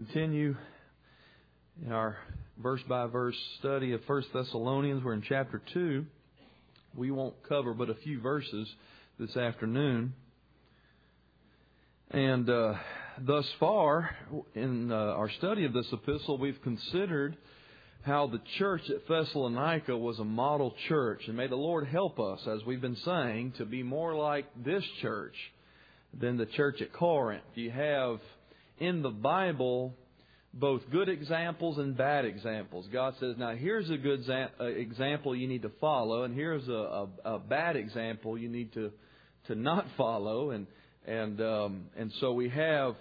Continue in our verse-by-verse study of 1 Thessalonians. We're in chapter 2. We won't cover but a few verses this afternoon. And thus far, in our study of this epistle, we've considered how the church at Thessalonica was a model church. And may the Lord help us, as we've been saying, to be more like this church than the church at Corinth. You have in the Bible both good examples and bad examples. God says, now here's a good example you need to follow, and here's a bad example you need to not follow. And so we have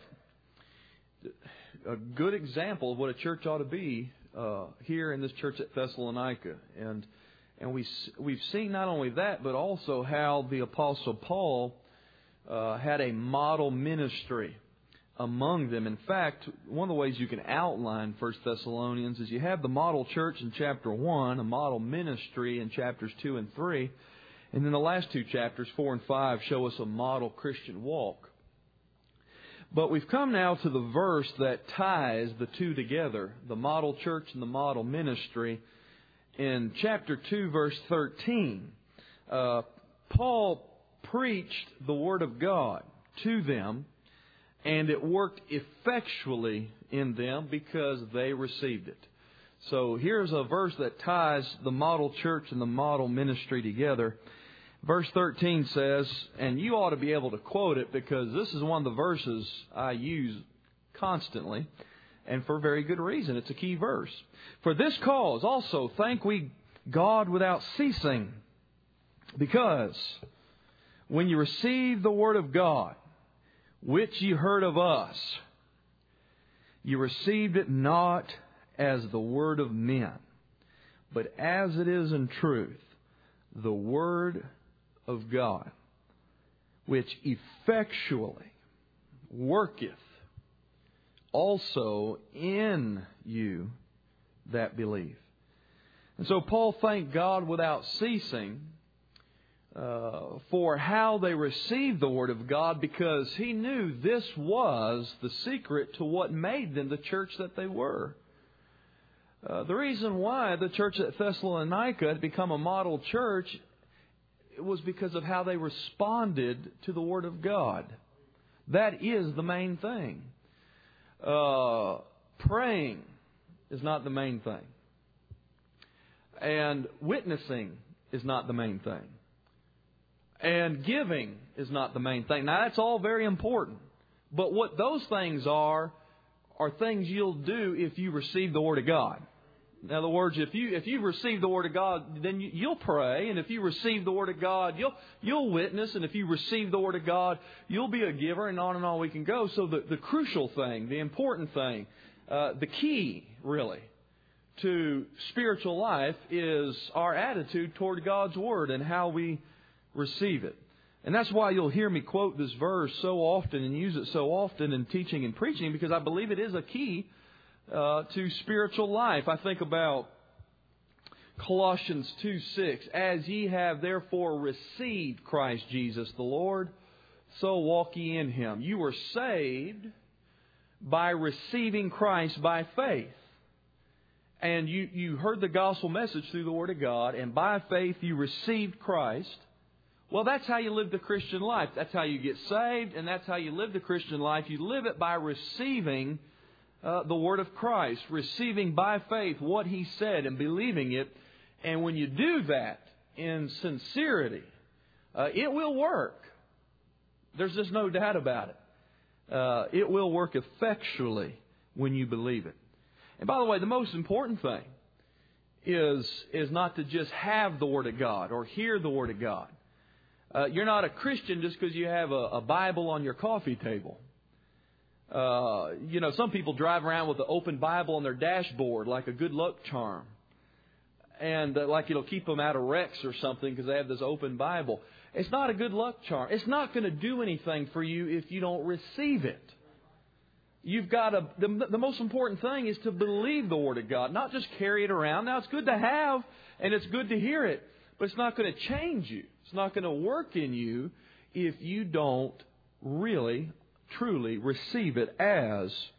a good example of what a church ought to be here in this church at Thessalonica. And we've seen not only that, but also how the Apostle Paul had a model ministry among them. In fact, one of the ways you can outline 1 Thessalonians is you have the model church in chapter 1, a model ministry in chapters 2 and 3, and then the last two chapters, 4 and 5, show us a model Christian walk. But we've come now to the verse that ties the two together, the model church and the model ministry. In chapter 2, verse 13, Paul preached the Word of God to them, and it worked effectually in them because they received it. So here's a verse that ties the model church and the model ministry together. Verse 13 says, and you ought to be able to quote it because this is one of the verses I use constantly, and for very good reason. It's a key verse. For this cause also thank we God without ceasing, because when you received the Word of God, which ye heard of us, you received it not as the word of men, but as it is in truth, the Word of God, which effectually worketh also in you that believe. And so Paul thanked God without ceasing for how they received the Word of God, because he knew this was the secret to what made them the church that they were. The reason why the church at Thessalonica had become a model church was because of how they responded to the Word of God. That is the main thing. Praying is not the main thing. And witnessing is not the main thing. And giving is not the main thing. Now, that's all very important. But what those things are things you'll do if you receive the Word of God. In other words, if you receive the Word of God, then you'll pray. And if you receive the Word of God, you'll witness. And if you receive the Word of God, you'll be a giver. And on we can go. So the crucial thing, the important thing, the key, really, to spiritual life is our attitude toward God's Word and how we receive it. And that's why you'll hear me quote this verse so often and use it so often in teaching and preaching, because I believe it is a key to spiritual life. I think about Colossians 2:6. As ye have therefore received Christ Jesus the Lord, so walk ye in Him. You were saved by receiving Christ by faith. And you heard the gospel message through the Word of God, and by faith you received Christ. Well, that's how you live the Christian life. That's how you get saved, and that's how you live the Christian life. You live it by receiving the Word of Christ, receiving by faith what He said and believing it. And when you do that in sincerity, it will work. There's just no doubt about it. It will work effectually when you believe it. And by the way, the most important thing is not to just have the Word of God or hear the Word of God. You're not a Christian just because you have a Bible on your coffee table. Some people drive around with an open Bible on their dashboard like a good luck charm. And like it'll keep them out of wrecks or something because they have this open Bible. It's not a good luck charm. It's not going to do anything for you if you don't receive it. You've got the most important thing is to believe the Word of God, not just carry it around. Now, it's good to have and it's good to hear it, but it's not going to change you. It's not going to work in you if you don't really, truly receive it as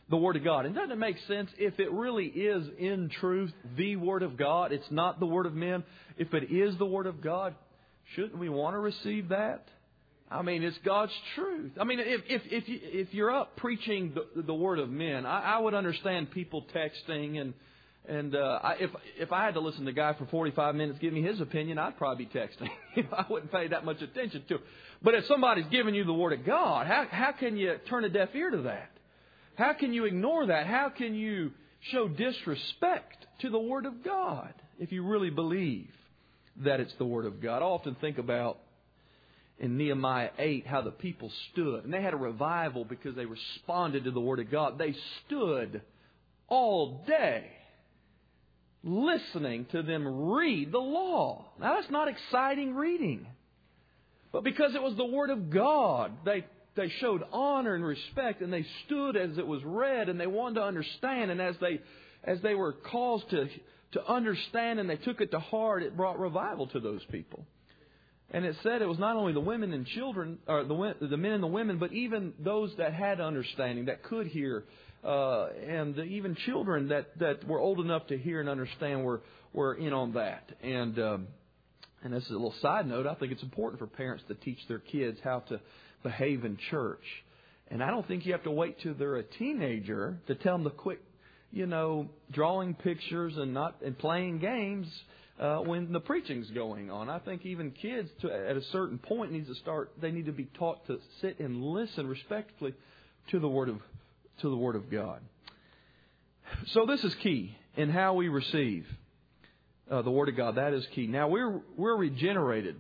the Word of God. And doesn't it make sense if it really is in truth the Word of God? It's not the word of men. If it is the Word of God, shouldn't we want to receive that? I mean, it's God's truth. I mean, if you're up preaching the word of men, I would understand people texting and if I had to listen to a guy for 45 minutes give me his opinion, I'd probably be texting. I wouldn't pay that much attention to it. But if somebody's giving you the Word of God, how can you turn a deaf ear to that? How can you ignore that? How can you show disrespect to the Word of God if you really believe that it's the Word of God? I often think about in Nehemiah 8 how the people stood. And they had a revival because they responded to the Word of God. They stood all day listening to them read the law. Now that's not exciting reading. But because it was the Word of God, they showed honor and respect, and they stood as it was read, and they wanted to understand. And as they were caused to understand and they took it to heart, it brought revival to those people. And it said it was not only the women and children, or the men and the women, but even those that had understanding, that could hear, and even children that were old enough to hear and understand were in on that. And this is a little side note. I think it's important for parents to teach their kids how to behave in church. And I don't think you have to wait till they're a teenager to tell them to quit, drawing pictures and playing games when the preaching's going on. I think even kids at a certain point they need to be taught to sit and listen respectfully to the Word of God. So this is key in how we receive the Word of God. That is key. Now we're regenerated.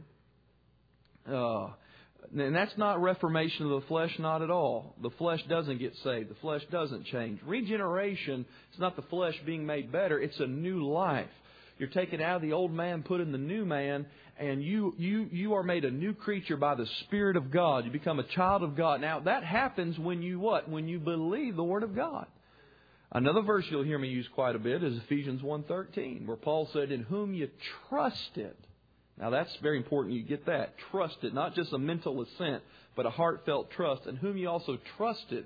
And that's not reformation of the flesh, not at all. The flesh doesn't get saved. The flesh doesn't change. Regeneration is not the flesh being made better. It's a new life. You're taken out of the old man, put in the new man, and you are made a new creature by the Spirit of God. You become a child of God. Now, that happens when you what? When you believe the Word of God. Another verse you'll hear me use quite a bit is Ephesians 1:13, where Paul said, in whom you trusted. Now, that's very important you get that. Trusted, not just a mental assent, but a heartfelt trust, in whom you also trusted.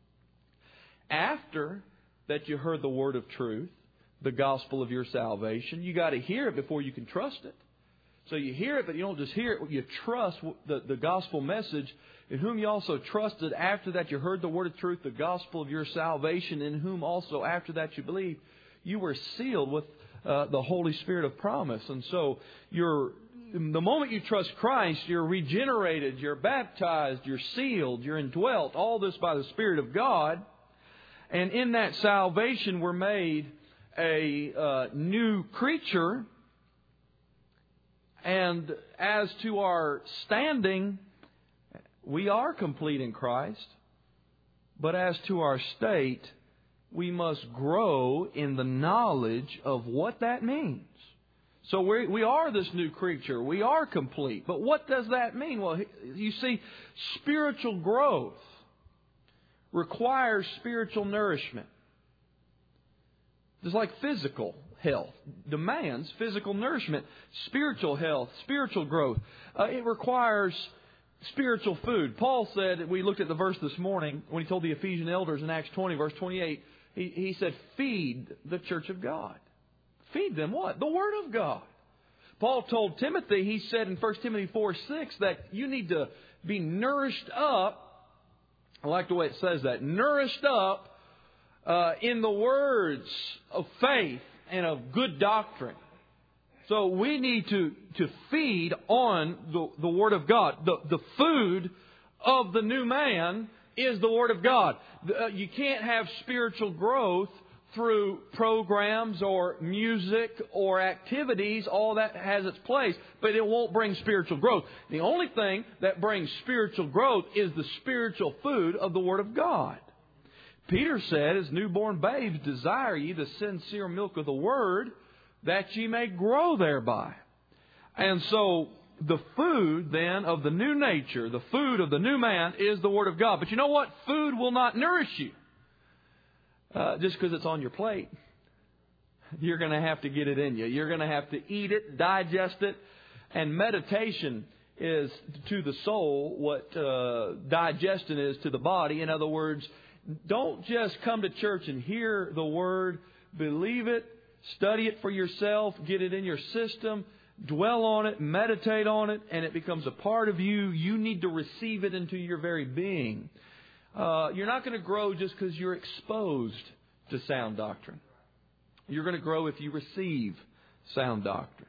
After that you heard the word of truth, the gospel of your salvation, you got to hear it before you can trust it. So you hear it, but you don't just hear it. You trust the gospel message, in whom you also trusted. After that you heard the word of truth, the gospel of your salvation, in whom also after that you believe, you were sealed with the Holy Spirit of promise. And so the moment you trust Christ, you're regenerated, you're baptized, you're sealed, you're indwelt, all this by the Spirit of God. And in that salvation we're made a new creature. And as to our standing, we are complete in Christ. But as to our state, we must grow in the knowledge of what that means. So we are this new creature. We are complete. But what does that mean? Well, you see, spiritual growth requires spiritual nourishment. Just like physical health demands physical nourishment, spiritual health, spiritual growth. It requires spiritual food. Paul said, we looked at the verse this morning when he told the Ephesian elders in Acts 20, verse 28, he said, feed the church of God. Feed them what? The Word of God. Paul told Timothy, he said in 1 Timothy 4:6, that you need to be nourished up. I like the way it says that. Nourished up in the words of faith and of good doctrine. So we need to feed on the Word of God. The food of the new man is the Word of God. You can't have spiritual growth through programs or music or activities. All that has its place, but it won't bring spiritual growth. The only thing that brings spiritual growth is the spiritual food of the Word of God. Peter said, as newborn babes, desire ye the sincere milk of the Word, that ye may grow thereby. And so the food then of the new nature, the food of the new man, is the Word of God. But you know what? Food will not nourish you just because it's on your plate. You're going to have to get it in you. You're going to have to eat it, digest it. And meditation is to the soul what digestion is to the body. In other words, Don't just come to church and hear the Word, believe it, study it for yourself, get it in your system, dwell on it, meditate on it, and it becomes a part of you. You need to receive it into your very being. You're not going to grow just because you're exposed to sound doctrine. You're going to grow if you receive sound doctrine.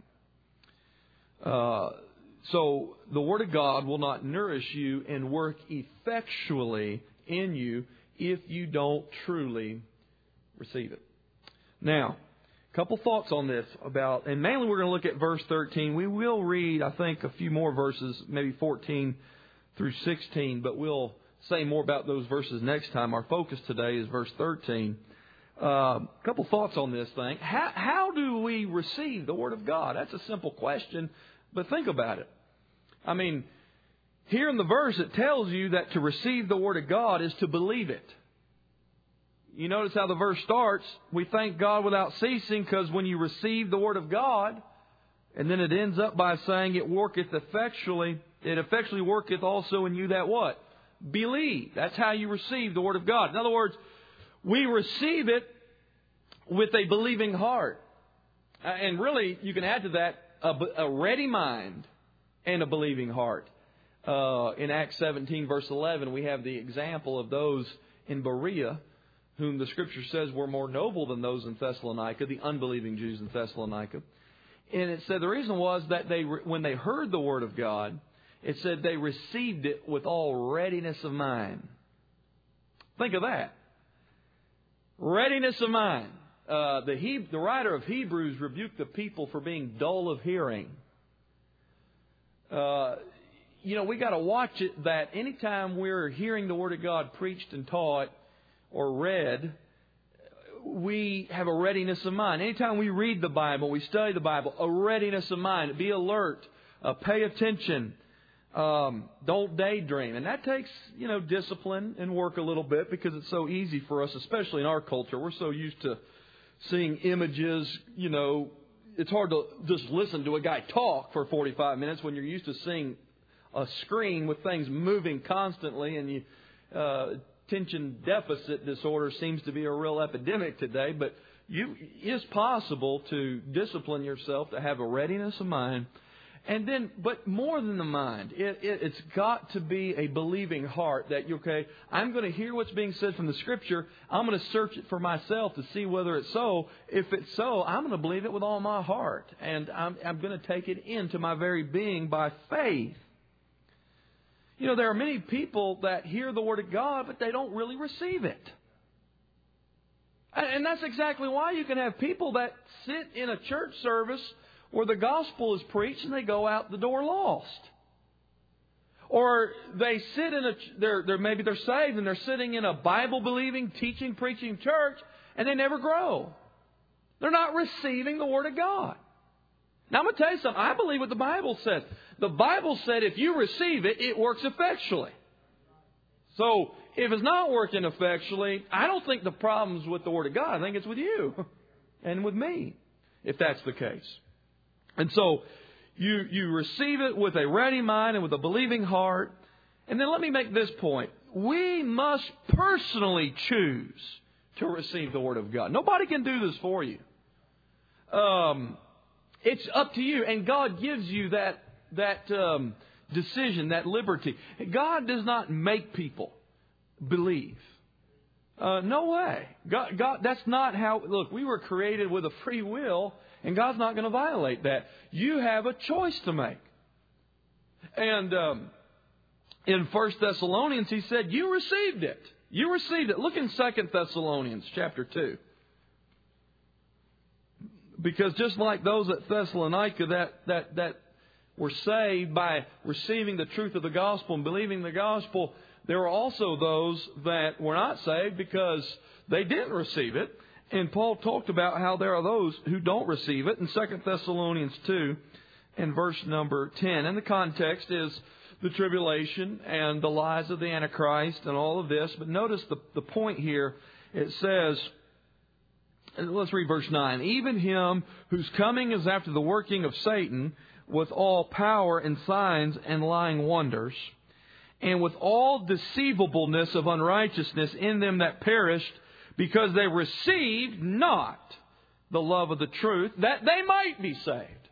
So the Word of God will not nourish you and work effectually in you if you don't truly receive it. Now, a couple thoughts on this about, and mainly we're going to look at verse 13. We will read, I think, a few more verses, maybe 14 through 16, but we'll say more about those verses next time. Our focus today is verse 13. A couple thoughts on this thing. How do we receive the Word of God? That's a simple question, but think about it. I mean, here in the verse it tells you that to receive the Word of God is to believe it. You notice how the verse starts, we thank God without ceasing, because when you receive the Word of God, and then it ends up by saying it effectually worketh also in you that what? Believe. That's how you receive the Word of God. In other words, we receive it with a believing heart. And really, you can add to that a ready mind and a believing heart. In Acts 17, verse 11, we have the example of those in Berea, whom the Scripture says were more noble than those in Thessalonica, the unbelieving Jews in Thessalonica. And it said the reason was that when they heard the Word of God, it said they received it with all readiness of mind. Think of that. Readiness of mind. The writer of Hebrews rebuked the people for being dull of hearing. We got to watch it that anytime we're hearing the Word of God preached and taught or read, we have a readiness of mind. Anytime we read the Bible, we study the Bible, a readiness of mind. Be alert. Pay attention. Don't daydream. And that takes, discipline and work a little bit, because it's so easy for us, especially in our culture. We're so used to seeing images, it's hard to just listen to a guy talk for 45 minutes when you're used to seeing a screen with things moving constantly, and attention deficit disorder seems to be a real epidemic today. But it's possible to discipline yourself to have a readiness of mind. And then, but more than the mind, it's got to be a believing heart that, I'm going to hear what's being said from the Scripture. I'm going to search it for myself to see whether it's so. If it's so, I'm going to believe it with all my heart. And I'm going to take it into my very being by faith. There are many people that hear the Word of God, but they don't really receive it. And that's exactly why you can have people that sit in a church service where the gospel is preached and they go out the door lost. Or they sit in maybe they're saved and they're sitting in a Bible-believing, teaching, preaching church, and they never grow. They're not receiving the Word of God. Now I'm going to tell you something. I believe what the Bible says. The Bible said if you receive it, it works effectually. So if it's not working effectually, I don't think the problem's with the Word of God. I think it's with you and with me, if that's the case. And so you receive it with a ready mind and with a believing heart. And then let me make this point. We must personally choose to receive the Word of God. Nobody can do this for you. It's up to you. And God gives you that decision, that liberty. God does not make people believe. No way. God, that's not how... Look, we were created with a free will, and God's not going to violate that. You have a choice to make. And in 1 Thessalonians, he said, you received it. You received it. Look in 2 Thessalonians chapter 2. Because just like those at Thessalonica that were saved by receiving the truth of the gospel and believing the gospel, there are also those that were not saved because they didn't receive it. And Paul talked about how there are those who don't receive it in 2 Thessalonians 2 and verse number 10. And the context is the tribulation and the lies of the Antichrist and all of this. But notice the point here. It says, let's read verse 9. Even him whose coming is after the working of Satan with all power and signs and lying wonders, and with all deceivableness of unrighteousness in them that perished, because they received not the love of the truth, that they might be saved.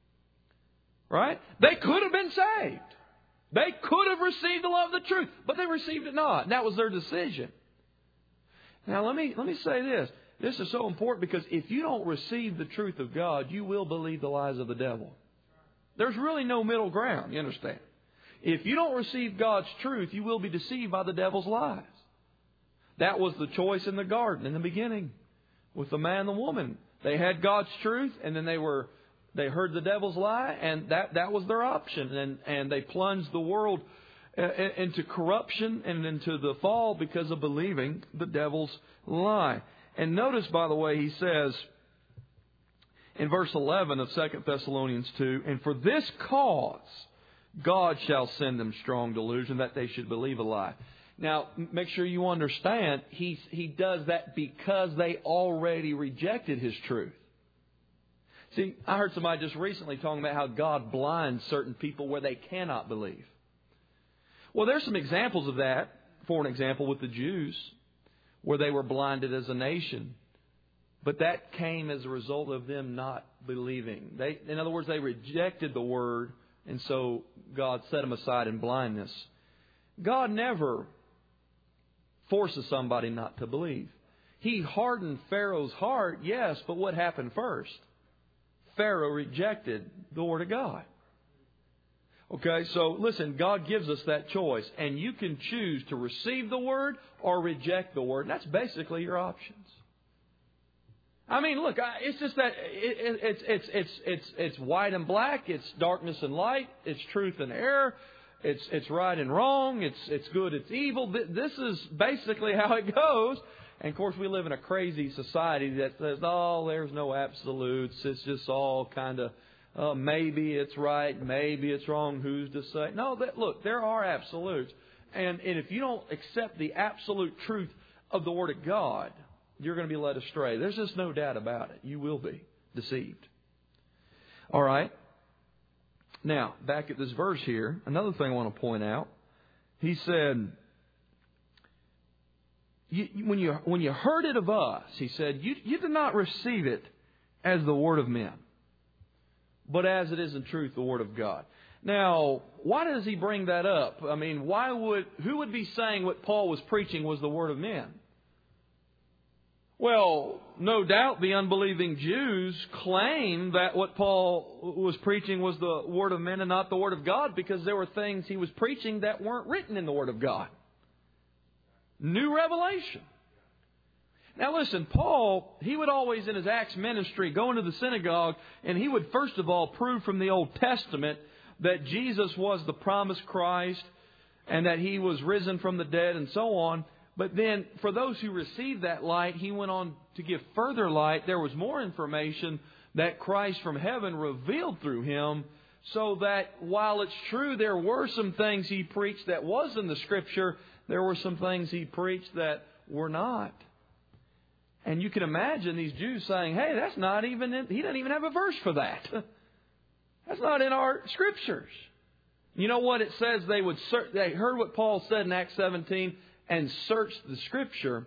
Right? They could have been saved. They could have received the love of the truth, but they received it not. And that was their decision. Now let me say this. This is so important because if you don't receive the truth of God, you will believe the lies of the devil. There's really no middle ground, you understand? If you don't receive God's truth, you will be deceived by the devil's lies. That was the choice in the garden in the beginning with the man and the woman. They had God's truth, and then they heard the devil's lie, and that was their option. And they plunged the world into corruption and into the fall because of believing the devil's lie. And notice, by the way, he says in verse 11 of 2 Thessalonians 2, and for this cause God shall send them strong delusion that they should believe a lie. Now, make sure you understand, he does that because they already rejected His truth. See, I heard somebody just recently talking about how God blinds certain people where they cannot believe. Well, there's some examples of that. For an example, with the Jews, where they were blinded as a nation. But that came as a result of them not believing. In other words, they rejected the Word, and so God set them aside in blindness. God never forces somebody not to believe. He hardened Pharaoh's heart, yes, but what happened first? Pharaoh rejected the Word of God. Okay, so listen, God gives us that choice, and you can choose to receive the Word or reject the Word. And that's basically your options. I mean, look, it's just that it's white and black, it's darkness and light, it's truth and error, it's right and wrong, it's good, it's evil. This is basically how it goes. And of course, we live in a crazy society that says, "Oh, there's no absolutes. It's just all kind of maybe it's right, maybe it's wrong. Who's to say?" No, look, there are absolutes, and if you don't accept the absolute truth of the Word of God, you're going to be led astray. There's just no doubt about it. You will be deceived. All right. Now, back at this verse here, another thing I want to point out. He said, when you heard it of us, he said, you did not receive it as the word of men, but as it is in truth the Word of God. Now, why does he bring that up? I mean, who would be saying what Paul was preaching was the Word of men? Well, no doubt the unbelieving Jews claim that what Paul was preaching was the Word of men and not the Word of God, because there were things he was preaching that weren't written in the Word of God. New revelation. Now listen, Paul, he would always in his Acts ministry go into the synagogue, and he would first of all prove from the Old Testament that Jesus was the promised Christ and that He was risen from the dead and so on. But then for those who received that light, he went on to give further light. There was more information that Christ from heaven revealed through Him, so that while it's true there were some things He preached that was in the Scripture, there were some things He preached that were not. And you can imagine these Jews saying, "Hey, that's not even He doesn't even have a verse for that. That's not in our Scriptures." You know what it says? They heard what Paul said in Acts 17 and searched the Scripture.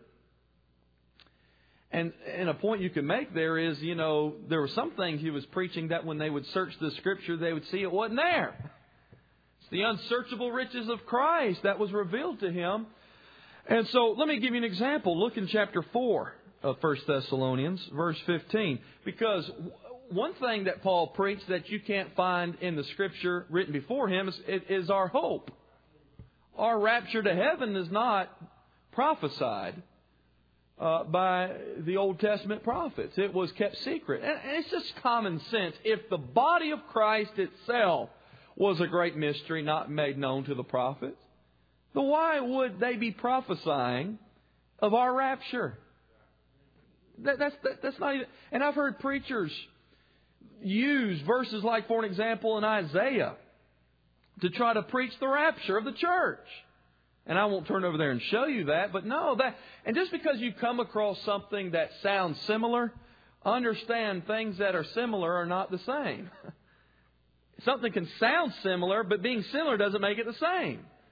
And a point you can make there is, there were some things he was preaching that when they would search the Scripture, they would see it wasn't there. It's the unsearchable riches of Christ that was revealed to him. And so let me give you an example. Look in chapter 4 of 1 Thessalonians, verse 15. Because one thing that Paul preached that you can't find in the Scripture written before him is our hope. Our rapture to heaven is not prophesied by the Old Testament prophets. It was kept secret. And it's just common sense. If the body of Christ itself was a great mystery not made known to the prophets, then why would they be prophesying of our rapture? That's not even... And I've heard preachers use verses like, for an example, in Isaiah to try to preach the rapture of the church. And I won't turn over there and show you that, but no, and just because you come across something that sounds similar, understand things that are similar are not the same. Something can sound similar, but being similar doesn't make it the same.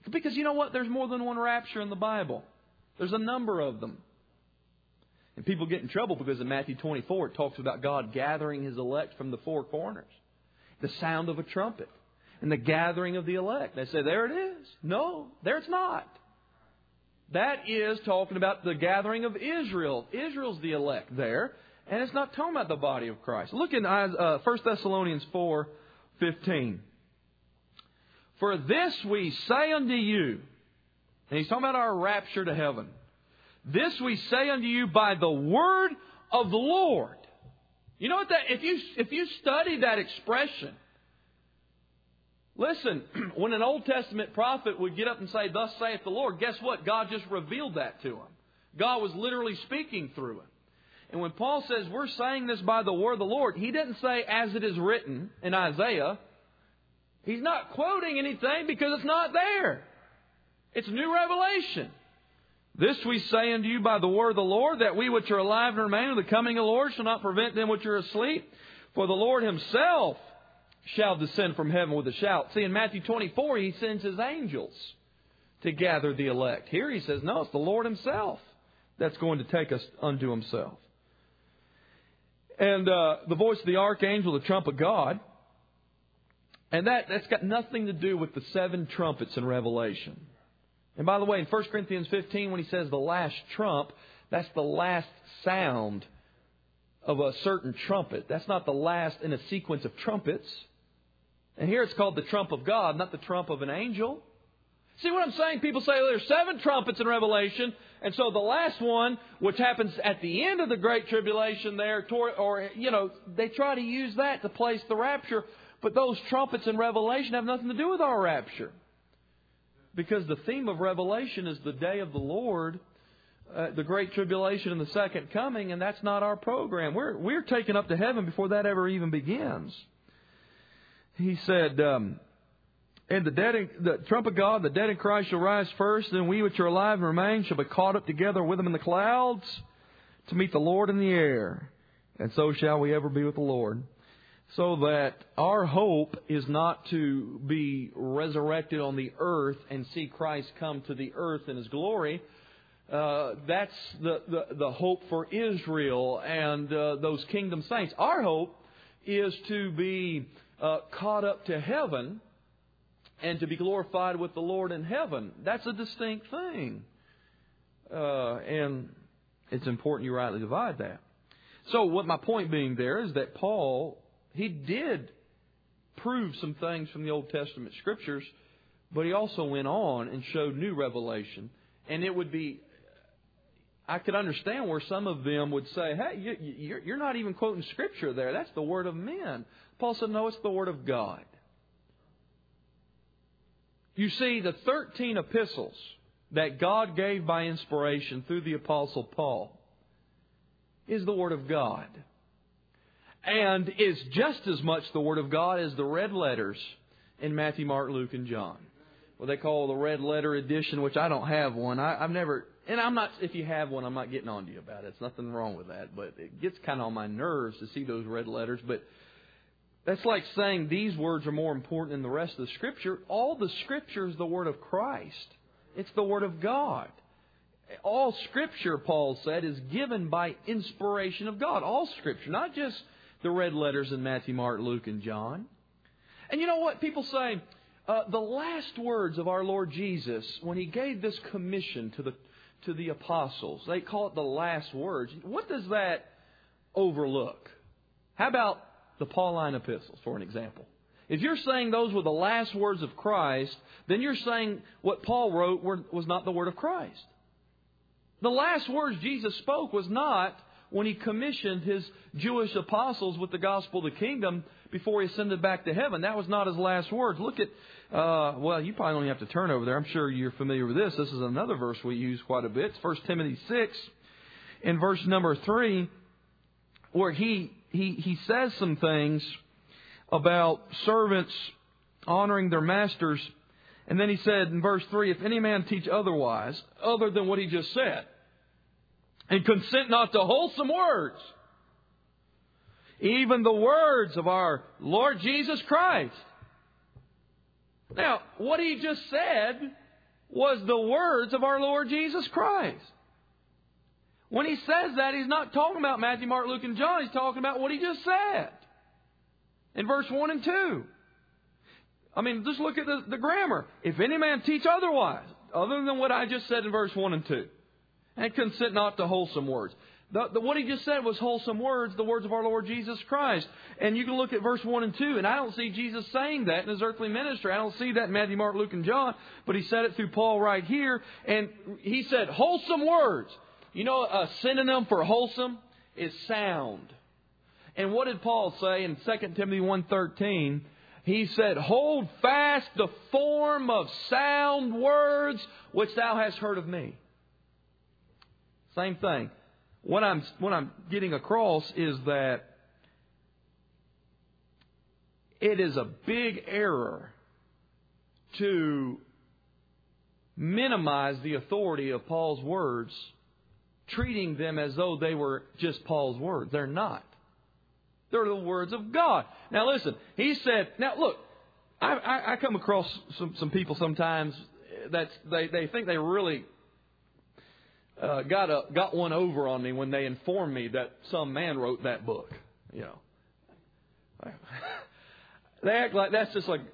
Because you know what? There's more than one rapture in the Bible. There's a number of them. And people get in trouble because in Matthew 24 it talks about God gathering His elect from the four corners. The sound of a trumpet. And the gathering of the elect. They say, there it is. No, there it's not. That is talking about the gathering of Israel. Israel's the elect there. And it's not talking about the body of Christ. Look in 1 Thessalonians 4:15. For this we say unto you. And he's talking about our rapture to heaven. This we say unto you by the word of the Lord. You know what that, if you study that expression, listen, when an Old Testament prophet would get up and say, thus saith the Lord, guess what? God just revealed that to him. God was literally speaking through him. And when Paul says we're saying this by the word of the Lord, he didn't say as it is written in Isaiah. He's not quoting anything because it's not there. It's new revelation. This we say unto you by the word of the Lord, that we which are alive and remain of the coming of the Lord shall not prevent them which are asleep. For the Lord Himself shall descend from heaven with a shout. See, in Matthew 24, He sends His angels to gather the elect. Here He says, no, it's the Lord Himself that's going to take us unto Himself. And the voice of the archangel, the trump of God. And that's got nothing to do with the seven trumpets in Revelation. And by the way, in 1 Corinthians 15, when he says the last trump, that's the last sound of a certain trumpet. That's not the last in a sequence of trumpets. And here it's called the trump of God, not the trump of an angel. See what I'm saying? People say there's seven trumpets in Revelation, and so the last one, which happens at the end of the Great Tribulation there, they try to use that to place the rapture. But those trumpets in Revelation have nothing to do with our rapture. Because the theme of Revelation is the day of the Lord, the Great Tribulation and the Second Coming, and that's not our program. We're taken up to heaven before that ever even begins. He said, and the trump of God, the dead in Christ shall rise first, and we which are alive and remain shall be caught up together with them in the clouds to meet the Lord in the air. And so shall we ever be with the Lord. So that our hope is not to be resurrected on the earth and see Christ come to the earth in His glory. That's the hope for Israel and those kingdom saints. Our hope is to be caught up to heaven and to be glorified with the Lord in heaven. That's a distinct thing. And it's important you rightly divide that. So what my point being there is that Paul, he did prove some things from the Old Testament Scriptures, but he also went on and showed new revelation. And it would be, I could understand where some of them would say, hey, you're not even quoting Scripture there. That's the word of men. Paul said, no, it's the word of God. You see, the 13 epistles that God gave by inspiration through the Apostle Paul is the word of God. And is just as much the Word of God as the red letters in Matthew, Mark, Luke, and John. What they call the red letter edition, which I don't have one. I've never, and I'm not, if you have one, I'm not getting on to you about it. There's nothing wrong with that. But it gets kind of on my nerves to see those red letters. But that's like saying these words are more important than the rest of the Scripture. All the Scripture is the Word of Christ. It's the Word of God. All Scripture, Paul said, is given by inspiration of God. All Scripture, not just the red letters in Matthew, Mark, Luke, and John. And you know what? People say, the last words of our Lord Jesus, when He gave this commission to the apostles, they call it the last words. What does that overlook? How about the Pauline epistles, for an example? If you're saying those were the last words of Christ, then you're saying what Paul wrote was not the word of Christ. The last words Jesus spoke was not when He commissioned His Jewish apostles with the gospel of the kingdom before He ascended back to heaven. That was not His last words. Look at, you probably don't have to turn over there. I'm sure you're familiar with this. This is another verse we use quite a bit. It's 1 Timothy 6 in verse number 3, where he says some things about servants honoring their masters. And then he said in verse 3, if any man teach otherwise, other than what he just said, and consent not to wholesome words, even the words of our Lord Jesus Christ. Now, what he just said was the words of our Lord Jesus Christ. When he says that, he's not talking about Matthew, Mark, Luke, and John. He's talking about what he just said in verse 1 and 2. I mean, just look at the grammar. If any man teach otherwise, other than what I just said in verse 1 and 2, and consent not to wholesome words. What he just said was wholesome words, the words of our Lord Jesus Christ. And you can look at verse 1 and 2, and I don't see Jesus saying that in His earthly ministry. I don't see that in Matthew, Mark, Luke, and John, but He said it through Paul right here. And He said wholesome words. You know, a synonym for wholesome is sound. And what did Paul say in 2 Timothy 1:13? He said, hold fast the form of sound words which thou hast heard of me. Same thing. What I'm getting across is that it is a big error to minimize the authority of Paul's words, treating them as though they were just Paul's words. They're not. They're the words of God. Now listen, he said, now look, I come across some people sometimes that they think they really got one over on me when they inform me that some man wrote that book. You know, they act like that's just like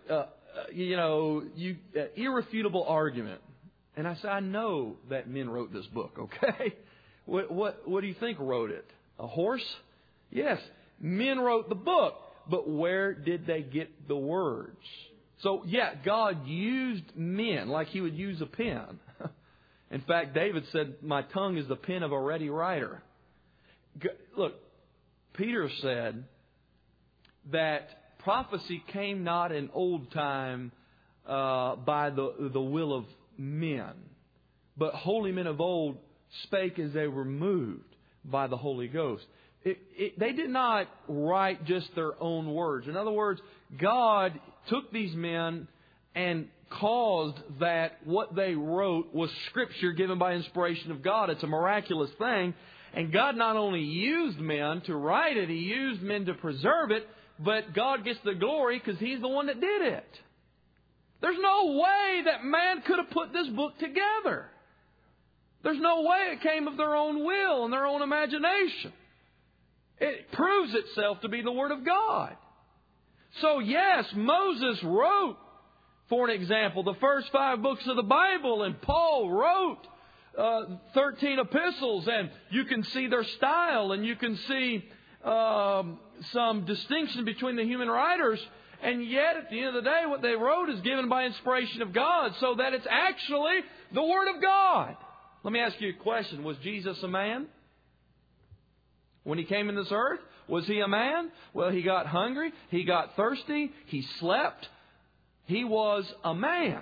irrefutable argument. And I say, I know that men wrote this book. Okay, what do you think wrote it? A horse? Yes, men wrote the book, but where did they get the words? So yeah, God used men like He would use a pen. In fact, David said, my tongue is the pen of a ready writer. Look, Peter said that prophecy came not in old time by the will of men, but holy men of old spake as they were moved by the Holy Ghost. They did not write just their own words. In other words, God took these men and caused that what they wrote was Scripture given by inspiration of God. It's a miraculous thing. And God not only used men to write it, He used men to preserve it, but God gets the glory because He's the one that did it. There's no way that man could have put this book together. There's no way it came of their own will and their own imagination. It proves itself to be the Word of God. So yes, Moses wrote, for an example, the first 5 books of the Bible, and Paul wrote 13 epistles, and you can see their style, and you can see some distinction between the human writers, and yet at the end of the day, what they wrote is given by inspiration of God, so that it's actually the Word of God. Let me ask you a question. Was Jesus a man? When He came in this earth, was He a man? Well, He got hungry, He got thirsty, He slept. He was a man.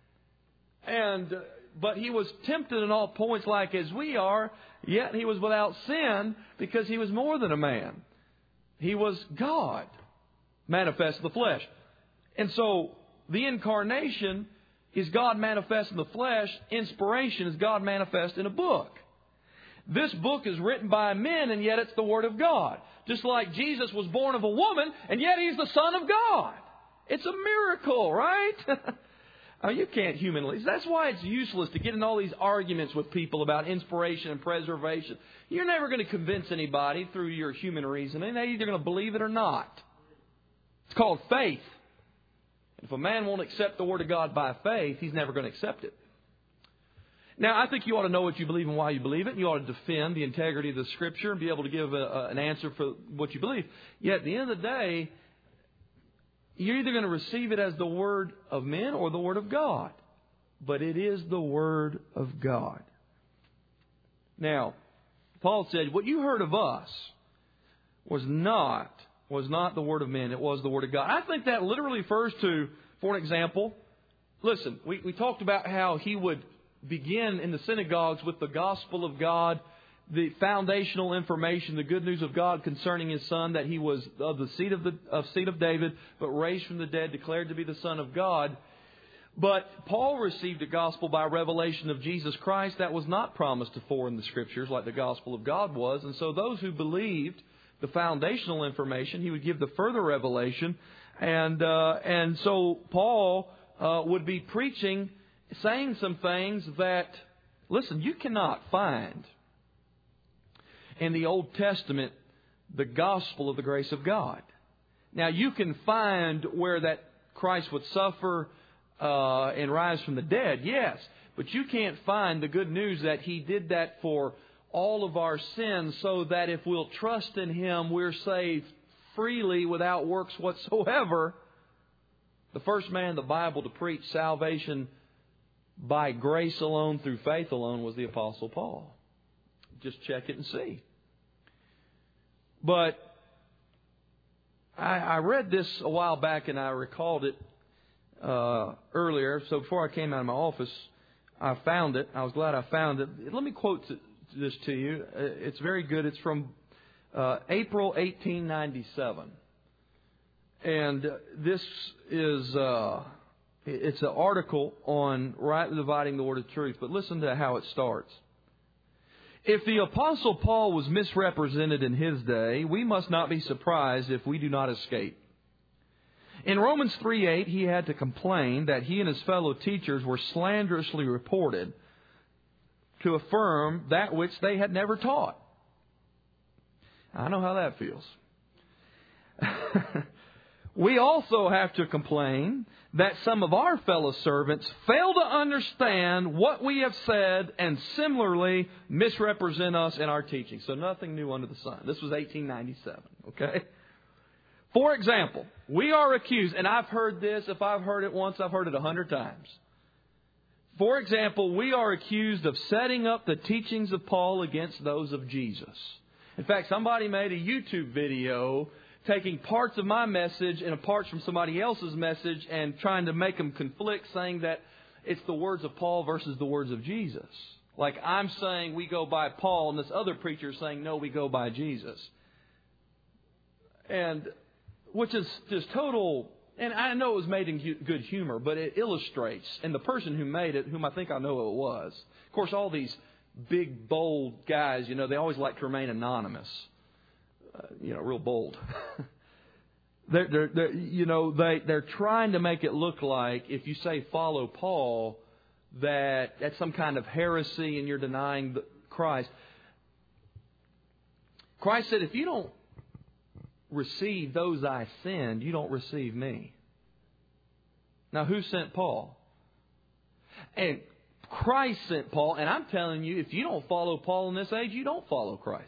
But He was tempted in all points like as we are, yet He was without sin because He was more than a man. He was God, manifest in the flesh. And so the incarnation is God manifest in the flesh. Inspiration is God manifest in a book. This book is written by men, and yet it's the Word of God. Just like Jesus was born of a woman, and yet He's the Son of God. It's a miracle, right? I mean, you can't humanly. That's why it's useless to get in all these arguments with people about inspiration and preservation. You're never going to convince anybody through your human reasoning. They're either going to believe it or not. It's called faith. If a man won't accept the Word of God by faith, he's never going to accept it. Now, I think you ought to know what you believe and why you believe it. You ought to defend the integrity of the Scripture and be able to give an answer for what you believe. Yet, at the end of the day, you're either going to receive it as the Word of men or the Word of God. But it is the Word of God. Now, Paul said, what you heard of us was not the Word of men. It was the Word of God. I think that literally refers to, for an example, listen, we talked about how he would begin in the synagogues with the gospel of God, the foundational information, the good news of God concerning His Son, that He was of the seed of David, but raised from the dead, declared to be the Son of God. But Paul received a gospel by revelation of Jesus Christ that was not promised before in the Scriptures like the gospel of God was. And so those who believed the foundational information, he would give the further revelation. And so Paul would be preaching saying some things that, listen, you cannot find in the Old Testament the gospel of the grace of God. Now, you can find where that Christ would suffer and rise from the dead, yes. But you can't find the good news that He did that for all of our sins, so that if we'll trust in Him, we're saved freely without works whatsoever. The first man in the Bible to preach salvation by grace alone, through faith alone, was the Apostle Paul. Just check it and see. But I read this a while back, and I recalled it earlier. So before I came out of my office, I found it. I was glad I found it. Let me quote this to you. It's very good. It's from April 1897. And this is it's an article on rightly dividing the word of truth. But listen to how it starts. If the Apostle Paul was misrepresented in his day, we must not be surprised if we do not escape. In Romans 3:8, he had to complain that he and his fellow teachers were slanderously reported to affirm that which they had never taught. I know how that feels. We also have to complain that some of our fellow servants fail to understand what we have said and similarly misrepresent us in our teaching. So nothing new under the sun. This was 1897, okay? For example, we are accused, and I've heard this, if I've heard it once, I've heard it 100 times. For example, we are accused of setting up the teachings of Paul against those of Jesus. In fact, somebody made a YouTube video taking parts of my message and parts from somebody else's message and trying to make them conflict, saying that it's the words of Paul versus the words of Jesus. Like I'm saying we go by Paul, and this other preacher is saying, no, we go by Jesus. And which is just total, and I know it was made in good humor, but it illustrates, and the person who made it, whom I think I know who it was, of course, all these big, bold guys, they always like to remain anonymous. Real bold. They're trying to make it look like if you say follow Paul, that's some kind of heresy and you're denying Christ. Christ said, if you don't receive those I send, you don't receive me. Now, who sent Paul? And Christ sent Paul, and I'm telling you, if you don't follow Paul in this age, you don't follow Christ.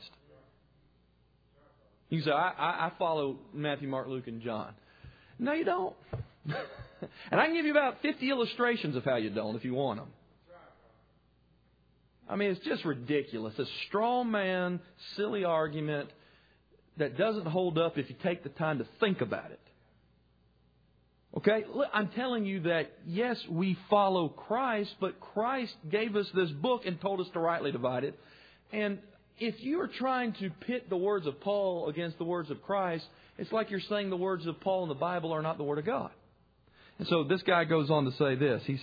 You say, I follow Matthew, Mark, Luke, and John. No, you don't. And I can give you about 50 illustrations of how you don't if you want them. I mean, it's just ridiculous. A straw man, silly argument that doesn't hold up if you take the time to think about it. Okay? I'm telling you that, yes, we follow Christ, but Christ gave us this book and told us to rightly divide it. And if you are trying to pit the words of Paul against the words of Christ, it's like you're saying the words of Paul in the Bible are not the Word of God. And so this guy goes on to say this. He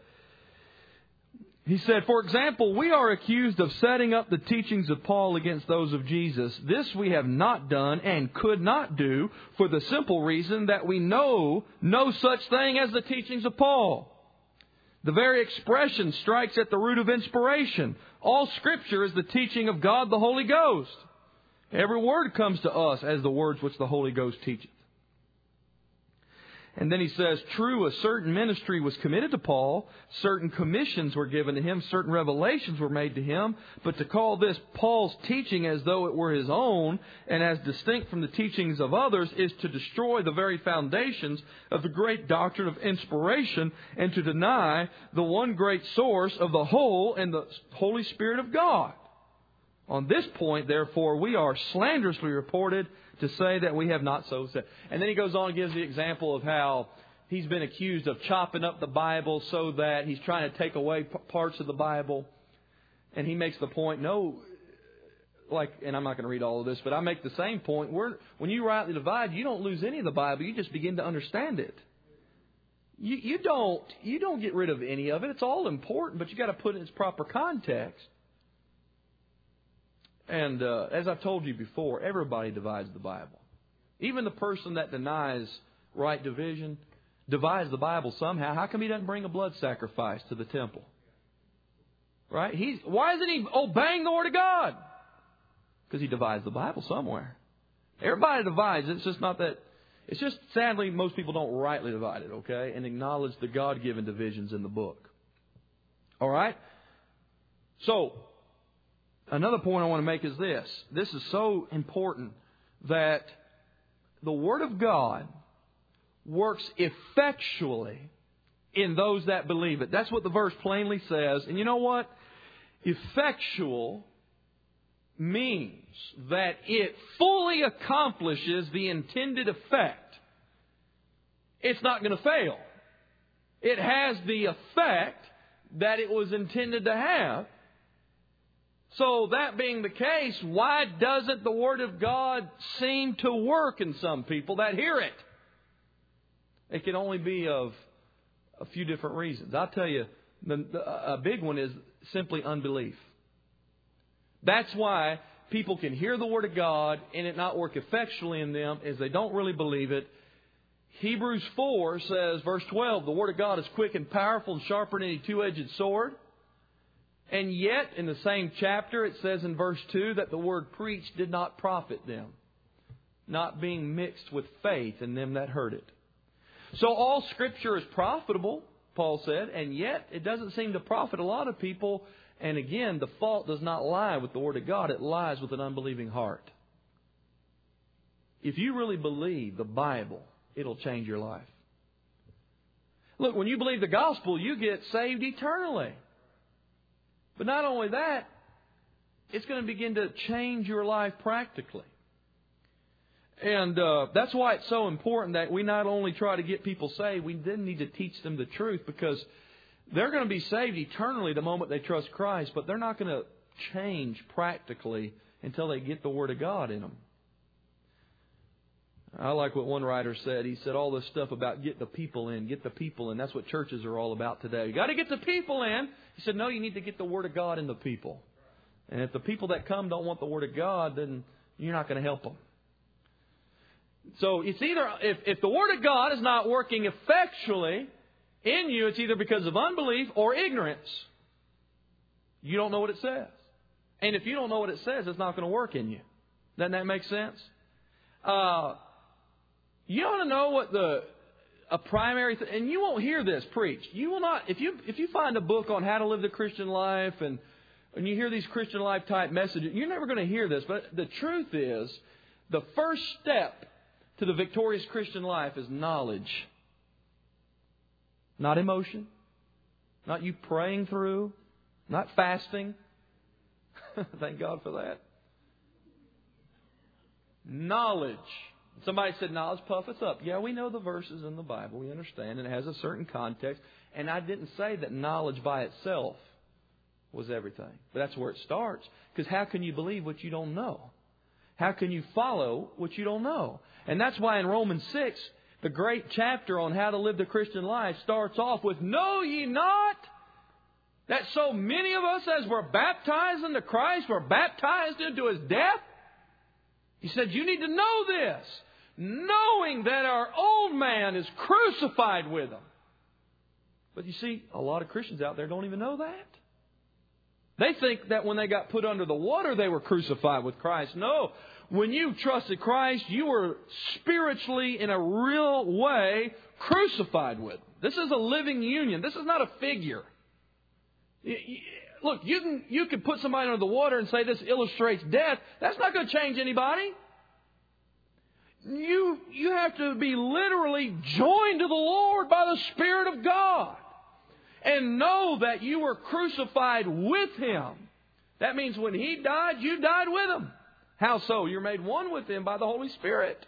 said, for example, we are accused of setting up the teachings of Paul against those of Jesus. This we have not done and could not do for the simple reason that we know no such thing as the teachings of Paul. The very expression strikes at the root of inspiration. All Scripture is the teaching of God the Holy Ghost. Every word comes to us as the words which the Holy Ghost teacheth. And then he says, true, a certain ministry was committed to Paul, certain commissions were given to him, certain revelations were made to him, but to call this Paul's teaching as though it were his own and as distinct from the teachings of others is to destroy the very foundations of the great doctrine of inspiration and to deny the one great source of the whole and the Holy Spirit of God. On this point, therefore, we are slanderously reported to say that we have not so said. And then he goes on and gives the example of how he's been accused of chopping up the Bible so that he's trying to take away parts of the Bible. And he makes the point, and I'm not going to read all of this, but I make the same point. When you rightly divide, you don't lose any of the Bible. You just begin to understand it. You don't get rid of any of it. It's all important, but you got to put it in its proper context. And as I've told you before, everybody divides the Bible. Even the person that denies right division, divides the Bible somehow. How come he doesn't bring a blood sacrifice to the temple? Right? Why isn't he obeying the Word of God? Because he divides the Bible somewhere. Everybody divides. It's just not that. It's just, sadly, most people don't rightly divide it, okay? And acknowledge the God-given divisions in the book. All right? So, another point I want to make is this. This is so important that the Word of God works effectually in those that believe it. That's what the verse plainly says. And you know what? Effectual means that it fully accomplishes the intended effect. It's not going to fail. It has the effect that it was intended to have. So that being the case, why doesn't the Word of God seem to work in some people that hear it? It can only be of a few different reasons. I'll tell you, a big one is simply unbelief. That's why people can hear the Word of God and it not work effectually in them, is they don't really believe it. Hebrews 4 says, verse 12, the Word of God is quick and powerful and sharper than any two-edged sword. And yet, in the same chapter, it says in verse 2 that the word preached did not profit them, not being mixed with faith in them that heard it. So all Scripture is profitable, Paul said, and yet it doesn't seem to profit a lot of people. And again, the fault does not lie with the Word of God. It lies with an unbelieving heart. If you really believe the Bible, it'll change your life. Look, when you believe the gospel, you get saved eternally. But not only that, it's going to begin to change your life practically. And that's why it's so important that we not only try to get people saved, we then need to teach them the truth, because they're going to be saved eternally the moment they trust Christ, but they're not going to change practically until they get the Word of God in them. I like what one writer said. He said all this stuff about get the people in, get the people in. That's what churches are all about today. You got to get the people in. He said, no, you need to get the Word of God in the people. And if the people that come don't want the Word of God, then you're not going to help them. So it's either, if the Word of God is not working effectually in you, it's either because of unbelief or ignorance. You don't know what it says. And if you don't know what it says, it's not going to work in you. Doesn't that make sense? You want to know what a primary and you won't hear this preached. You will not, if you find a book on how to live the Christian life and you hear these Christian life type messages, you're never going to hear this. But the truth is, the first step to the victorious Christian life is knowledge. Not emotion. Not you praying through. Not fasting. Thank God for that. Knowledge. Somebody said, knowledge puffeth up. Yeah, we know the verses in the Bible. We understand. And it has a certain context. And I didn't say that knowledge by itself was everything. But that's where it starts. Because how can you believe what you don't know? How can you follow what you don't know? And that's why in Romans 6, the great chapter on how to live the Christian life starts off with, know ye not that so many of us as we're baptized into Christ, were baptized into His death? He said, you need to know this, knowing that our old man is crucified with Him. But you see, a lot of Christians out there don't even know that. They think that when they got put under the water, they were crucified with Christ. No. When you trusted Christ, you were spiritually, in a real way, crucified with Him. This is a living union. This is not a figure. Look, you can put somebody under the water and say this illustrates death. That's not going to change anybody. You have to be literally joined to the Lord by the Spirit of God. And know that you were crucified with Him. That means when He died, you died with Him. How so? You're made one with Him by the Holy Spirit.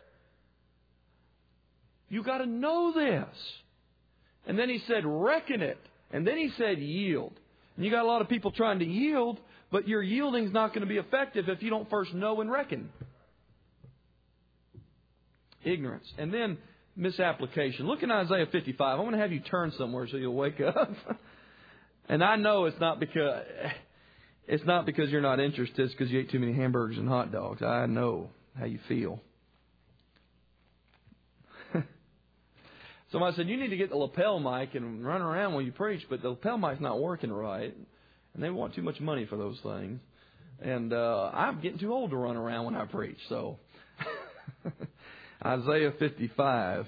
You got to know this. And then He said, reckon it. And then He said, yield. And you got a lot of people trying to yield, but your yielding is not going to be effective if you don't first know and reckon. Ignorance. And then misapplication. Look in Isaiah 55. I'm going to have you turn somewhere so you'll wake up. And I know it's not because you're not interested. It's because you ate too many hamburgers and hot dogs. I know how you feel. Somebody said, you need to get the lapel mic and run around when you preach, but the lapel mic's not working right. And they want too much money for those things. And I'm getting too old to run around when I preach. So Isaiah 55.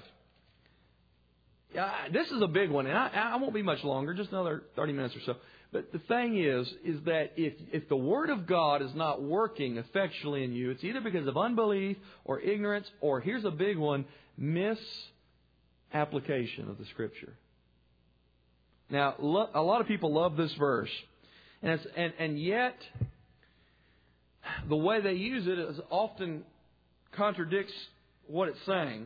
This is a big one, and I won't be much longer, just another 30 minutes or so. But the thing is that if the Word of God is not working effectually in you, it's either because of unbelief or ignorance, or here's a big one, misapplication of the Scripture. Now, a lot of people love this verse, and yet the way they use it is often contradicts what it's saying.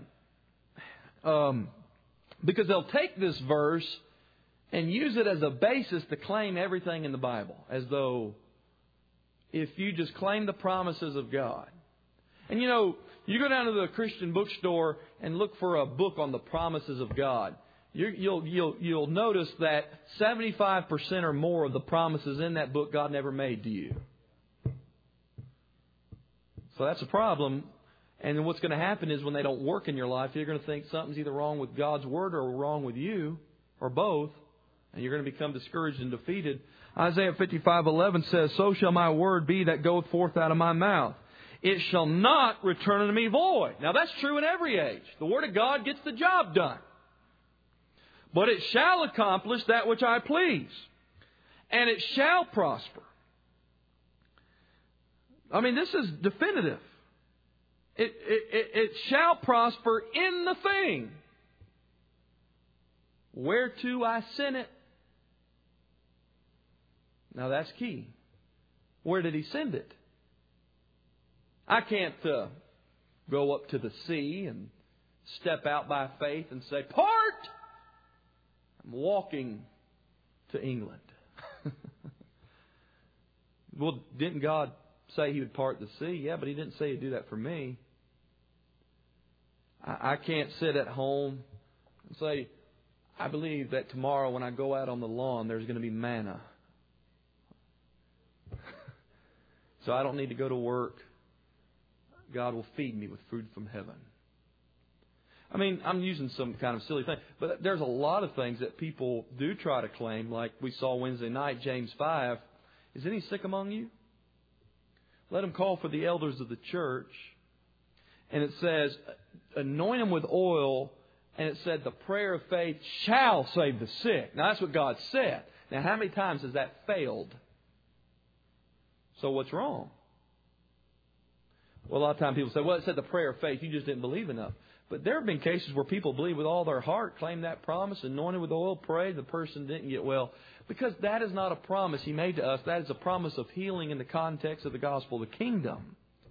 Because they'll take this verse and use it as a basis to claim everything in the Bible, as though if you just claim the promises of God. And you know, you go down to the Christian bookstore and look for a book on the promises of God. You'll notice that 75% or more of the promises in that book God never made to you. So that's a problem. And what's going to happen is when they don't work in your life, you're going to think something's either wrong with God's Word or wrong with you, or both. And you're going to become discouraged and defeated. Isaiah 55:11 says, so shall my word be that goeth forth out of my mouth. It shall not return unto me void. Now that's true in every age. The Word of God gets the job done. But it shall accomplish that which I please. And it shall prosper. I mean, this is definitive. It shall prosper in the thing whereto I sent it. Now that's key. Where did He send it? I can't go up to the sea and step out by faith and say, part! I'm walking to England. Well, didn't God say He would part the sea? Yeah, but He didn't say He'd do that for me. I can't sit at home and say, I believe that tomorrow when I go out on the lawn, there's going to be manna. So I don't need to go to work. God will feed me with food from heaven. I mean, I'm using some kind of silly thing. But there's a lot of things that people do try to claim. Like we saw Wednesday night, James 5. Is any sick among you? Let him call for the elders of the church. And it says, anoint them with oil. And it said, the prayer of faith shall save the sick. Now, that's what God said. Now, how many times has that failed? So what's wrong? Well, a lot of times people say, well, it said the prayer of faith. You just didn't believe enough. But there have been cases where people believe with all their heart, claim that promise, anointed with oil, pray, the person didn't get well. Because that is not a promise He made to us. That is a promise of healing in the context of the gospel of the kingdom.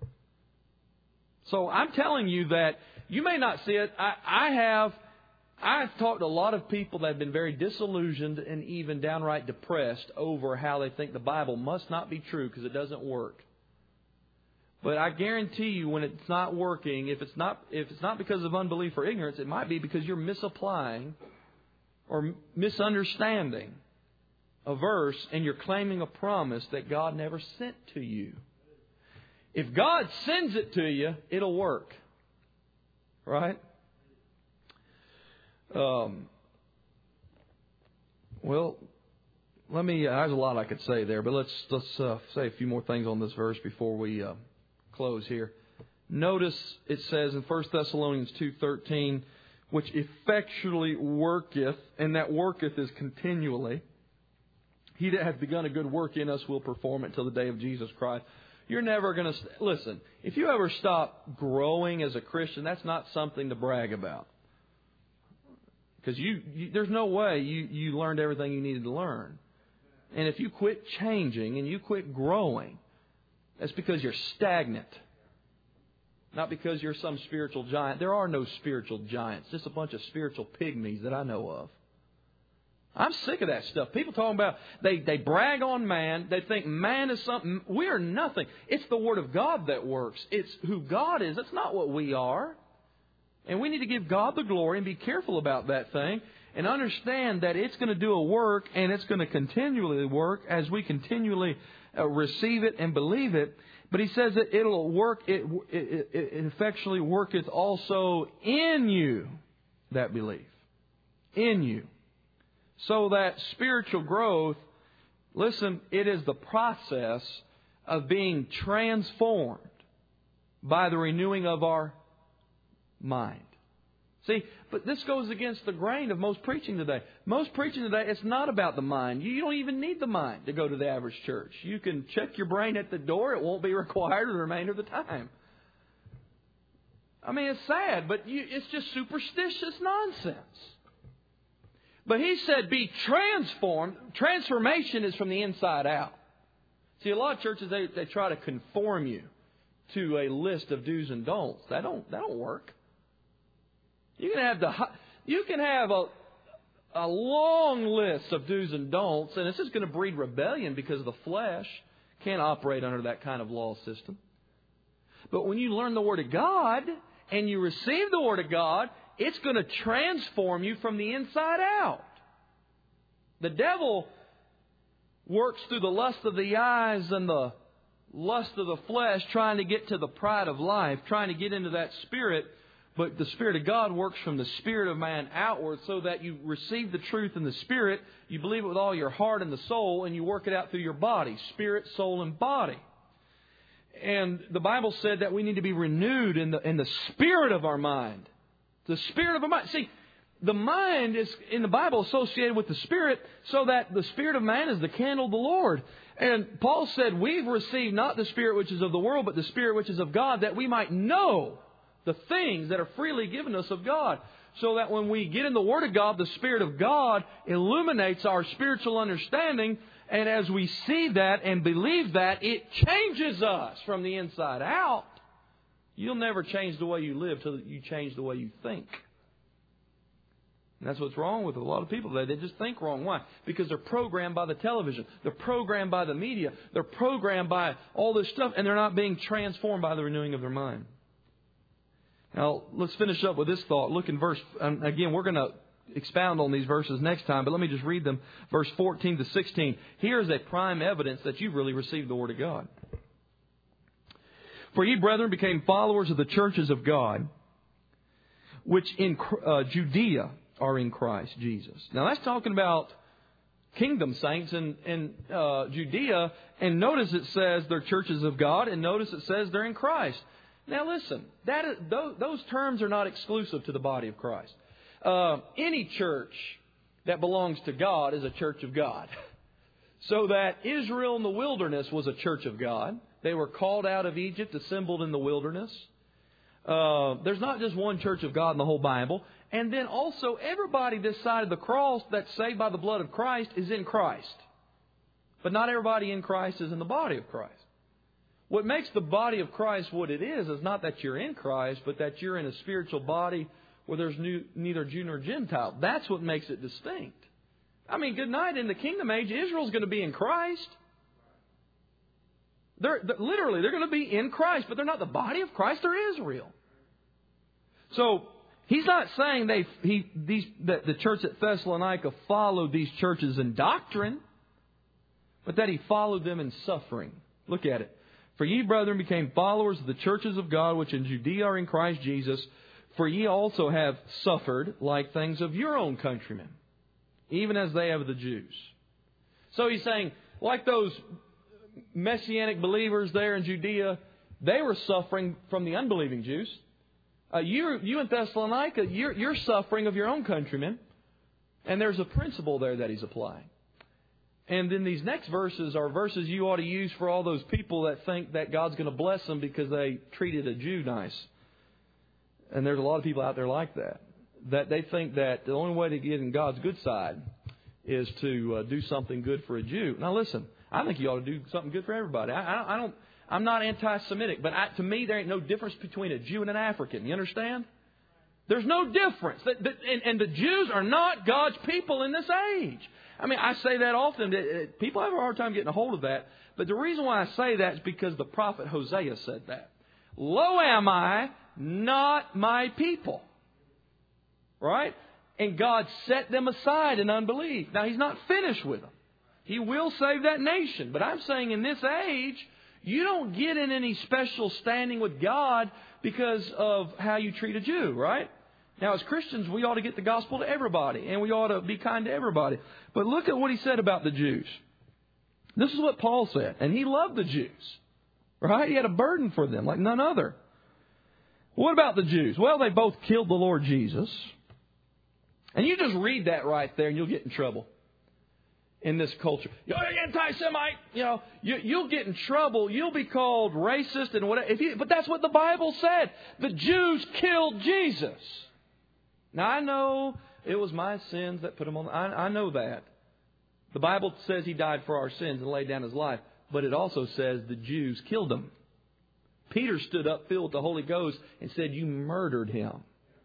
So I'm telling you that you may not see it. I've talked to a lot of people that have been very disillusioned and even downright depressed over how they think the Bible must not be true because it doesn't work. But I guarantee you when it's not working, if it's not because of unbelief or ignorance, it might be because you're misapplying or misunderstanding a verse and you're claiming a promise that God never sent to you. If God sends it to you, it'll work. Right? Well, there's a lot I could say there, but let's say a few more things on this verse before we close here. Notice it says in 1 Thessalonians 2:13, which effectually worketh, and that worketh is continually. He that hath begun a good work in us will perform it till the day of Jesus Christ. You're never going to... Listen, if you ever stop growing as a Christian, that's not something to brag about. Because there's no way you learned everything you needed to learn. And if you quit changing and you quit growing, that's because you're stagnant. Not because you're some spiritual giant. There are no spiritual giants. Just a bunch of spiritual pygmies that I know of. I'm sick of that stuff. People talking about, they brag on man. They think man is something. We are nothing. It's the Word of God that works. It's who God is. That's not what we are. And we need to give God the glory and be careful about that thing and understand that it's going to do a work and it's going to continually work as we continually receive it and believe it. But He says that it'll work, it effectually worketh also in you that believe. in you. So that spiritual growth, listen, it is the process of being transformed by the renewing of our mind. See, but this goes against the grain of most preaching today. Most preaching today, it's not about the mind. You don't even need the mind to go to the average church. You can check your brain at the door. It won't be required the remainder of the time. I mean, it's sad, but it's just superstitious nonsense. But he said, be transformed. Transformation is from the inside out. See, a lot of churches, they try to conform you to a list of do's and don'ts. That don't work. You can have a long list of do's and don'ts, and it's just going to breed rebellion because the flesh can't operate under that kind of law system. But when you learn the Word of God and you receive the Word of God, it's going to transform you from the inside out. The devil works through the lust of the eyes and the lust of the flesh, trying to get to the pride of life, trying to get into that spirit. But the Spirit of God works from the spirit of man outward, so that you receive the truth in the Spirit, you believe it with all your heart and the soul, and you work it out through your body, spirit, soul, and body. And the Bible said that we need to be renewed in the spirit of our mind. The spirit of our mind. See, the mind is, in the Bible, associated with the Spirit, so that the spirit of man is the candle of the Lord. And Paul said, we've received not the spirit which is of the world, but the Spirit which is of God, that we might know the things that are freely given us of God. So that when we get in the Word of God, the Spirit of God illuminates our spiritual understanding. And as we see that and believe that, it changes us from the inside out. You'll never change the way you live till you change the way you think. And that's what's wrong with a lot of people today. They just think wrong. Why? Because they're programmed by the television. They're programmed by the media. They're programmed by all this stuff. And they're not being transformed by the renewing of their mind. Now, let's finish up with this thought. Look in verse, again, we're going to expound on these verses next time, but let me just read them. Verse 14 to 16. Here is a prime evidence that you've really received the Word of God. For ye, brethren, became followers of the churches of God, which in Judea are in Christ Jesus. Now, that's talking about kingdom saints in Judea. And notice it says they're churches of God, and notice it says they're in Christ. Now listen, those terms are not exclusive to the body of Christ. Any church that belongs to God is a church of God. So that Israel in the wilderness was a church of God. They were called out of Egypt, assembled in the wilderness. There's not just one church of God in the whole Bible. And then also everybody this side of the cross that's saved by the blood of Christ is in Christ. But not everybody in Christ is in the body of Christ. What makes the body of Christ what it is not that you're in Christ, but that you're in a spiritual body where there's neither Jew nor Gentile. That's what makes it distinct. I mean, good night. In the kingdom age, Israel's going to be in Christ. They're going to be in Christ, but they're not the body of Christ. They're Israel. So he's not saying that the church at Thessalonica followed these churches in doctrine, but that he followed them in suffering. Look at it. For ye, brethren, became followers of the churches of God, which in Judea are in Christ Jesus. For ye also have suffered like things of your own countrymen, even as they have of the Jews. So he's saying, like those Messianic believers there in Judea, they were suffering from the unbelieving Jews. You in Thessalonica, you're suffering of your own countrymen. And there's a principle there that he's applying. And then these next verses are verses you ought to use for all those people that think that God's going to bless them because they treated a Jew nice. And there's a lot of people out there like that. That they think that the only way to get in God's good side is to do something good for a Jew. Now listen, I think you ought to do something good for everybody. I'm not anti-Semitic, but to me there ain't no difference between a Jew and an African. You understand? There's no difference. And the Jews are not God's people in this age. I mean, I say that often. People have a hard time getting a hold of that. But the reason why I say that is because the prophet Hosea said that. Lo am I, not my people. Right? And God set them aside in unbelief. Now, He's not finished with them. He will save that nation. But I'm saying in this age, you don't get in any special standing with God because of how you treat a Jew, right? Now, as Christians, we ought to get the gospel to everybody, and we ought to be kind to everybody. But look at what he said about the Jews. This is what Paul said, and he loved the Jews, right? He had a burden for them like none other. What about the Jews? Well, they both killed the Lord Jesus. And you just read that right there, and you'll get in trouble in this culture. You're anti-Semite. You'll get in trouble. You'll be called racist and whatever. But that's what the Bible said. The Jews killed Jesus. Now, I know it was my sins that put him on. I know that. The Bible says he died for our sins and laid down his life. But it also says the Jews killed him. Peter stood up filled with the Holy Ghost and said, you murdered him.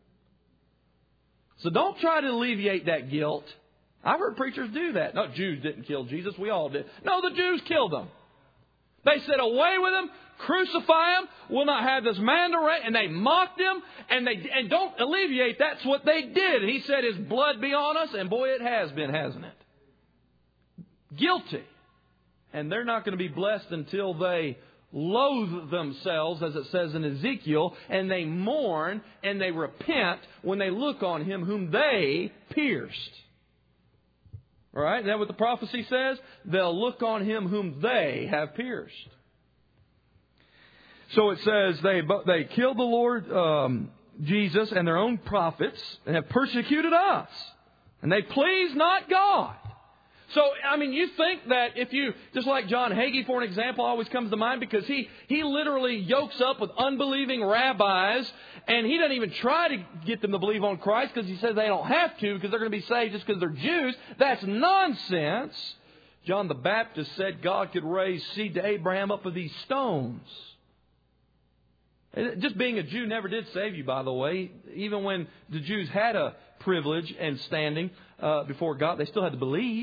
So don't try to alleviate that guilt. I've heard preachers do that. No, Jews didn't kill Jesus. We all did. No, the Jews killed him. They said, away with him. Crucify him. We'll not have this man to reign. And they mocked him. And don't alleviate. That's what they did. He said, his blood be on us. And boy, it has been, hasn't it? Guilty. And they're not going to be blessed until they loathe themselves, as it says in Ezekiel, and they mourn and they repent when they look on him whom they pierced. All right? Is that what the prophecy says? They'll look on him whom they have pierced. So it says they killed the Lord Jesus and their own prophets and have persecuted us. And they please not God. So, you think that if you, just like John Hagee, for an example, always comes to mind because he literally yokes up with unbelieving rabbis and he doesn't even try to get them to believe on Christ because he says they don't have to because they're going to be saved just because they're Jews. That's nonsense. John the Baptist said God could raise seed to Abraham up of these stones. Just being a Jew never did save you, by the way. Even when the Jews had a privilege and standing before God, they still had to believe.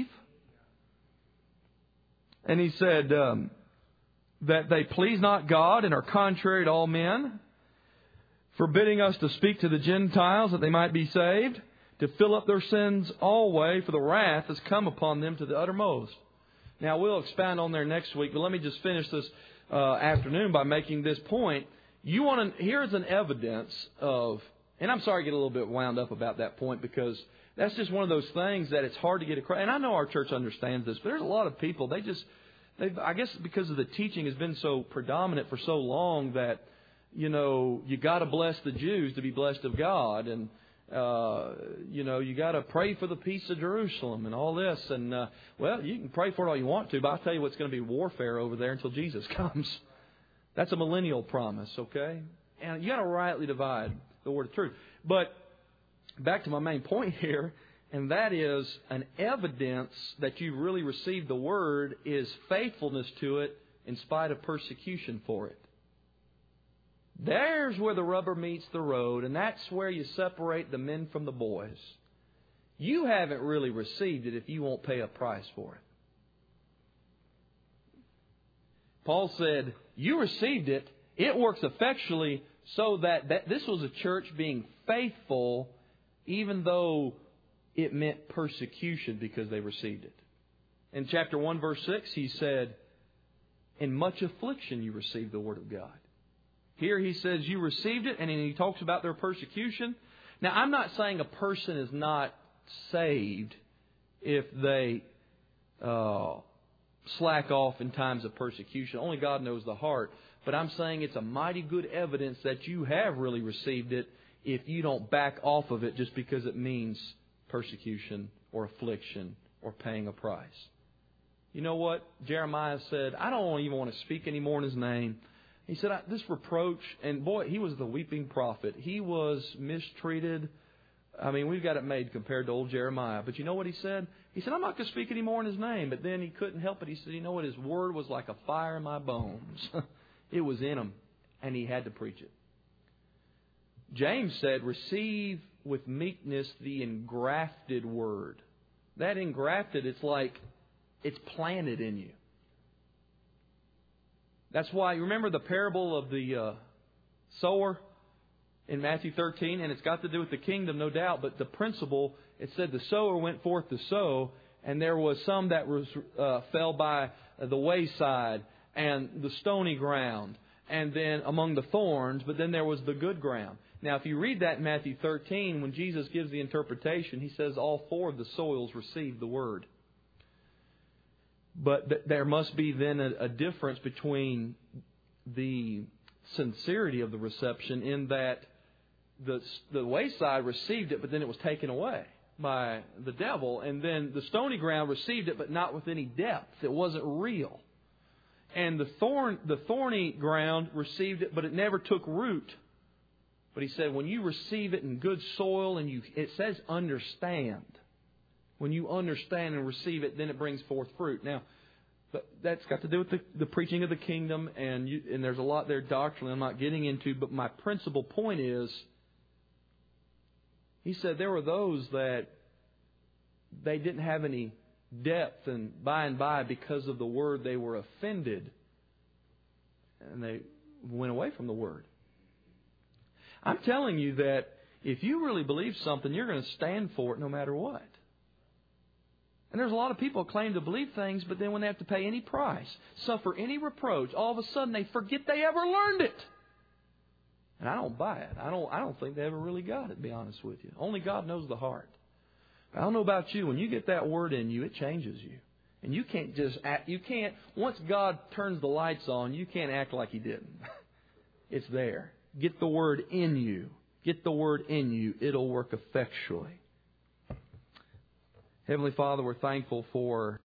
And he said that they please not God and are contrary to all men, forbidding us to speak to the Gentiles that they might be saved, to fill up their sins always, for the wrath has come upon them to the uttermost. Now, we'll expound on there next week, but let me just finish this afternoon by making this point. Here's an evidence of, and I'm sorry I get a little bit wound up about that point because that's just one of those things that it's hard to get across. And I know our church understands this, but there's a lot of people, I guess because of the teaching has been so predominant for so long that, you got to bless the Jews to be blessed of God. And, you got to pray for the peace of Jerusalem and all this. And, you can pray for it all you want to, but I'll tell you what's going to be warfare over there until Jesus comes. That's a millennial promise, okay? And you got to rightly divide the word of truth. But back to my main point here, and that is an evidence that you really received the Word is faithfulness to it in spite of persecution for it. There's where the rubber meets the road, and that's where you separate the men from the boys. You haven't really received it if you won't pay a price for it. Paul said, you received it. It works effectually so that this was a church being faithful even though it meant persecution because they received it. In chapter 1, verse 6, he said, in much affliction you received the Word of God. Here he says you received it, and then he talks about their persecution. Now, I'm not saying a person is not saved if they slack off in times of persecution. Only God knows the heart. But I'm saying it's a mighty good evidence that you have really received it if you don't back off of it just because it means persecution or affliction or paying a price. You know what? Jeremiah said, I don't even want to speak anymore in his name. He said, this reproach, and boy, he was the weeping prophet. He was mistreated. We've got it made compared to old Jeremiah. But you know what he said? He said, I'm not going to speak anymore in his name. But then he couldn't help it. He said, you know what? His word was like a fire in my bones. It was in him, and he had to preach it. James said, receive with meekness the engrafted word. That engrafted, it's like it's planted in you. That's why, you remember the parable of the sower in Matthew 13? And it's got to do with the kingdom, no doubt. But the principle, it said the sower went forth to sow, and there was some that was fell by the wayside and the stony ground. and then among the thorns, but then there was the good ground. Now, if you read that in Matthew 13, when Jesus gives the interpretation, He says all four of the soils received the Word. But there must be then a difference between the sincerity of the reception in that the wayside received it, but then it was taken away by the devil. And then the stony ground received it, but not with any depth. It wasn't real. And the thorny ground received it, but it never took root. But He said, when you receive it in good soil, and it says understand. When you understand and receive it, then it brings forth fruit. Now, that's got to do with the preaching of the kingdom, and there's a lot there doctrinally I'm not getting into. But my principal point is, He said there were those that they didn't have any depth, and by, because of the Word, they were offended, and they went away from the Word. I'm telling you that if you really believe something, you're going to stand for it no matter what. And there's a lot of people who claim to believe things, but then when they have to pay any price, suffer any reproach, all of a sudden they forget they ever learned it. And I don't buy it. I don't think they ever really got it, to be honest with you. Only God knows the heart. I don't know about you. When you get that Word in you, it changes you. And you can't just act. Once God turns the lights on, you can't act like He didn't. It's there. Get the Word in you. Get the Word in you. It'll work effectually. Heavenly Father, we're thankful for